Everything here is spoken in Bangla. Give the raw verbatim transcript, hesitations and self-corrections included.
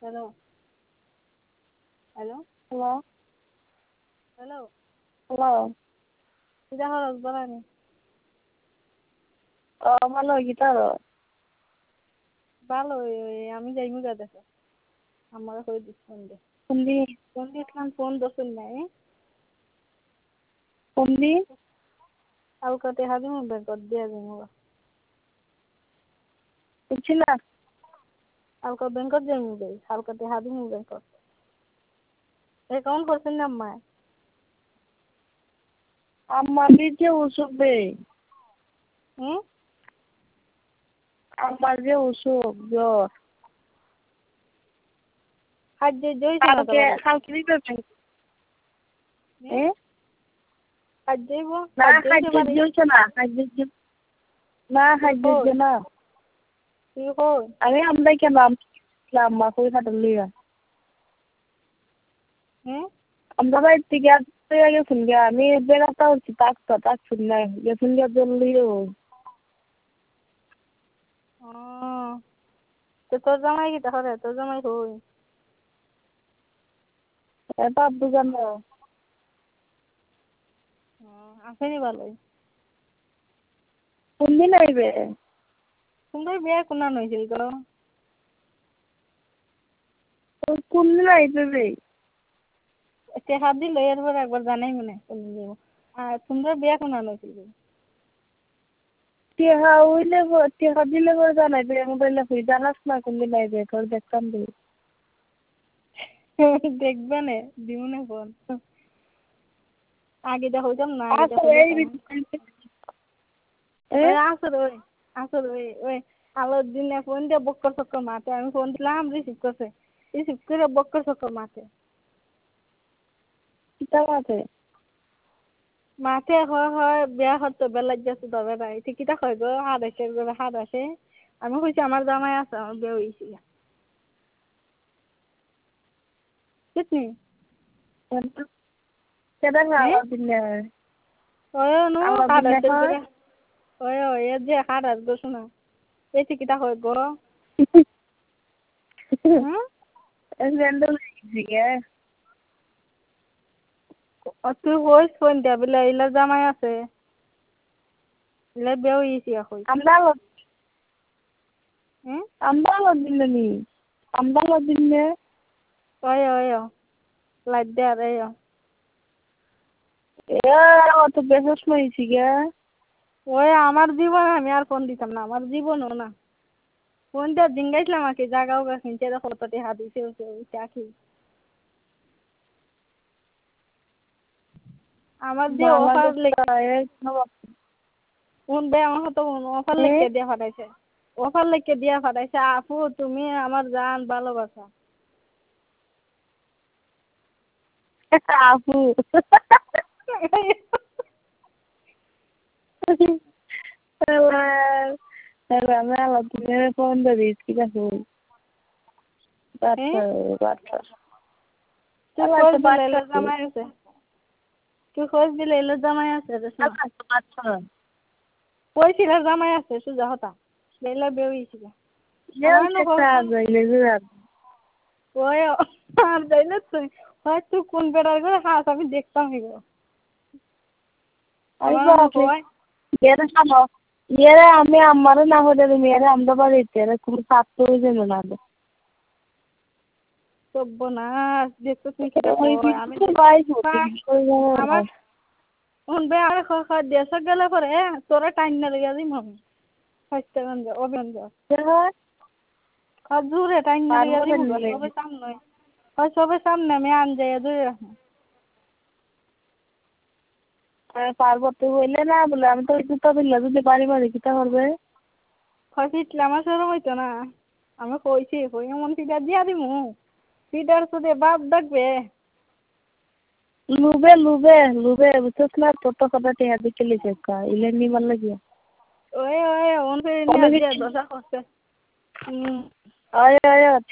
Hello. Hello. Hello. Hello. Hello. Kita harus berani. Oh, ভালো গিটারও ভালো আমি যাইমু গা দেখো আমার হয়ে দিচ্ছি ফোন দে কোনদি ফোন দিয়েছিলাম ফোন দোষের নাই কোনদি কালকে টেহা দিমু ব্যাংকত দিয়া দিমু বুঝছিলা কালকে ব্যাংকত যাইমু গে কালকে টেহা দিমু ব্যাংকত অ্যাকাউন্ট করছেন না আম্মা আমার যে অসুখে হুম আমার যে অসুখ জ্বর আজ যে জইছে না তো কালকে কালকে দিতে এ আজ যাইবো না আজ কাজ যাইতে পারি জইছে না কাজ না কাজ জইছে না তুই কই আমি আমরা কেন আম্মা কই খাটল লিগা হুম আমরা বাড়ি থেকে আসতে গেছেন গে আমি বেড়াতে হচ্ছি তাকতা তাকছুন না গেছেন গে জলদিও ও তো তোর জামাই কি তাহলে তোর জামাই কই এটা দুজন আসেনি ভালোই কোন দিন আইবে সুন্দর বিয়ে কোনা নইছিল তো কোন দিন আইবে রে টেহা দিল এরপর একবার জানাই মনে কোন দিব আর সুন্দর বিয়ে কোনা নইছিল টেহা হইলে টেহা দিলে করে জানাইবে মোবাইলে হই জানাস না কোন দিন আইবে তোর দেখতাম দে দেখবে না দিও না ফোন আগে দা হইতাম না আগে দা আচ্ছা হইলে এই এ ওই আসর ওই আসর ওই ওই আলোর দিনে ফোন দিয়ে বক্কর চক্কর মারতে আমি ফোন দিলাম রিসিভ করছে রিসিভ করে বক্কর চক্কর মারতে কিতা আছে মাতে হয় হয় বেয়া হতো বেলা যাচ্ছে তবে নাই ঠিক কিতা কয় গো হাত আছে গো হাত আছে আমি কইছি আমার জামাই আছে আমার বিয়ে হইছে কিতনি কেডা খাওয়া দিলে ওই নো আল্লাহ হাত দিলে আছে হয় ওই ওই এ যে হাত আছে গো শোনা এই ঠিক কিতা কয় গো হুম এন্ডেল দিকে তুই কইস ফোন দিয়া বলে ইলা জামাই আছে ইলা বিয়ে হইছে এখন আমরা হুম আমরা দিলে নি আমরা দিলে ওই ওই লাইট দে আর এই এ অত বেহস হইছি গে ওই আমার জীবন আমি আর ফোন দিতাম না আমার জীবনও না ফোন দিয়ে জিঙ্গাইছিলাম আর কি জাগাও গা কিনতে দেখো তো হাত দিছে ওইটা কি আমার যে অফার লেগে ফোন বে আমার তো অফার লেগে দিয়া ফাটাইছে অফার লেগে দিয়া ফাটাইছে আপু তুমি আমার জান ভালোবাসা আপু আমি আল্লাহ দিলে ফোন দিস কি দেখো বাচ্চা বাচ্চা তুই খোঁজ দিলে এলো জামাই আছে তুই খোঁজ দিলে এলো জামাই আছে বাচ্চা কইছিল জামাই আছে সুজা হতা বেলা বেউইছিল ওই আর যাইলে তুই হয়তো কোন বেড়ার করে হাত আমি দেখতাম এগুলো ইয়েরে আমি আমারও না হলে মেয়েরা আমরা বাড়িতে খুব ছাত্র যেন না সর্বনাশ দেখতো তুই আমি আমার শুনবে আর দেশে গেলে পরে তোরা টাইম না লেগে দিম আমি স্বাস্থ্যগঞ্জ অভিগঞ্জ জোরে টাইম না লেগে দিম সবে সামনে হয় সবে সামনে আমি আন যাই দূরে রাখবো পার্বতী হইলে না বলে আমি তো জুতা দিলে যদি বাড়ি বাড়ি কিতা করবে হয় ফিটলে আমার সরম হইতো না আমি কইছি কই এমন ফিটার দিয়া দিমু ফিটার সুদে বাপ ডাকবে লুবে লুবে লুবে বুঝছিস না তোর তো কথা টেহা দিকে লিখে ইলে নিবার লাগিয়া ওই ওই ওন ফিরে নিয়ে দিয়া দশা করছে হুম আয় আয়